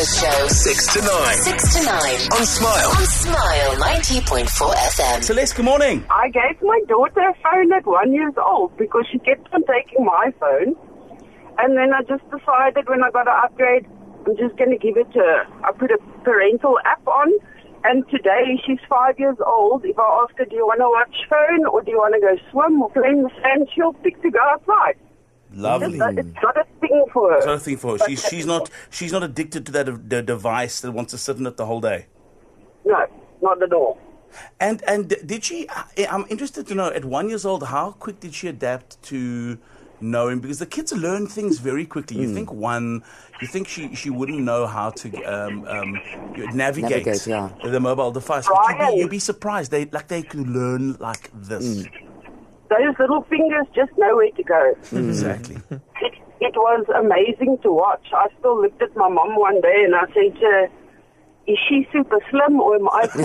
Breakfast Show. 6 to 9. 6 to 9. On Smile. On Smile 90.4 FM. Celeste, good morning. I gave my daughter a phone at 1 year old because she kept on taking my phone. And then I just decided when I got an upgrade, I'm just going to give it to her. I put a parental app on. And today she's 5 years old. If I ask her, do you want to watch phone or do you want to go swim or play in the sand, she'll pick to go outside. Lovely. It's not a thing for her. It's not a thing for her. She's not addicted to that the device that wants to sit in it the whole day. No, not at all. And did she? I'm interested to know at 1 year old how quick did she adapt to knowing, because the kids learn things very quickly. You think she wouldn't know how to navigate the mobile device. But you'd be surprised. They can learn like this. Those little fingers just know where to go. Exactly. It was amazing to watch. I still looked at my mom one day and I said to her, is she super slim or am I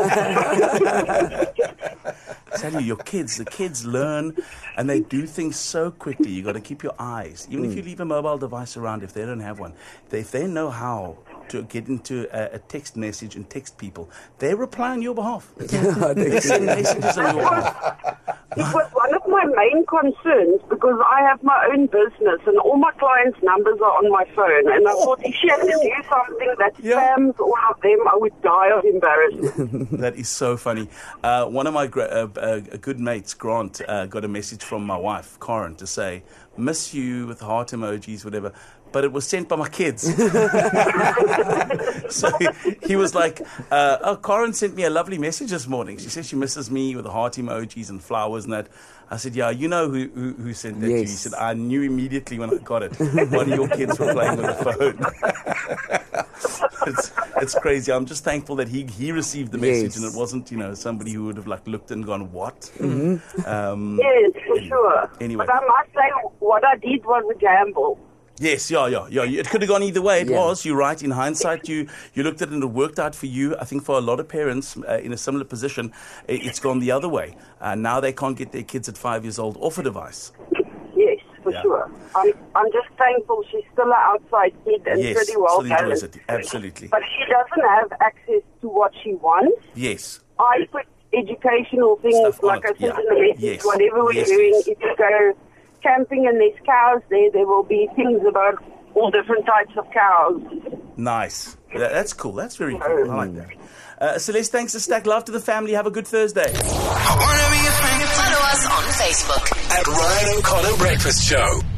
Tell you, the kids learn and they do things so quickly. You got to keep your eyes. Even if you leave a mobile device around, if they don't have one, if they know how to get into a text message and text people, they reply on your behalf. They send messages on your behalf. It was one of my main concerns because I have my own business and all my clients' numbers are on my phone. And I thought if she had to do something that spams all of them, I would die of embarrassment. That is so funny. One of my good mates, Grant, got a message from my wife, Karen, to say, miss you with heart emojis, whatever. But it was sent by my kids. So he was like, Karen sent me a lovely message this morning. She says she misses me with the heart emojis and flowers and that. I said, yeah, you know who sent that to you? He said, I knew immediately when I got it. One of your kids were playing with the phone. It's crazy. I'm just thankful that he received the message and it wasn't, somebody who would have looked and gone, what? Yes, for sure. Anyway. But I must say, what I did was a gamble. Yes, yeah. It could have gone either way. It was. You're right. In hindsight, you looked at it and it worked out for you. I think for a lot of parents in a similar position, it's gone the other way. Now they can't get their kids at 5 years old off a device. Yes, for sure. I'm just thankful she's still an outside kid and pretty well balanced. Absolutely. But she doesn't have access to what she wants. Yes. I put educational things, Stuff like I said in the message, whatever we're doing, if you go camping and there's cows there will be things about all different types of cows. Nice. That's cool. That's very cool. I like that. Celeste, thanks to Stack. Love to the family. Have a good Thursday. Follow us on Facebook at Ryan O'Connor Breakfast Show.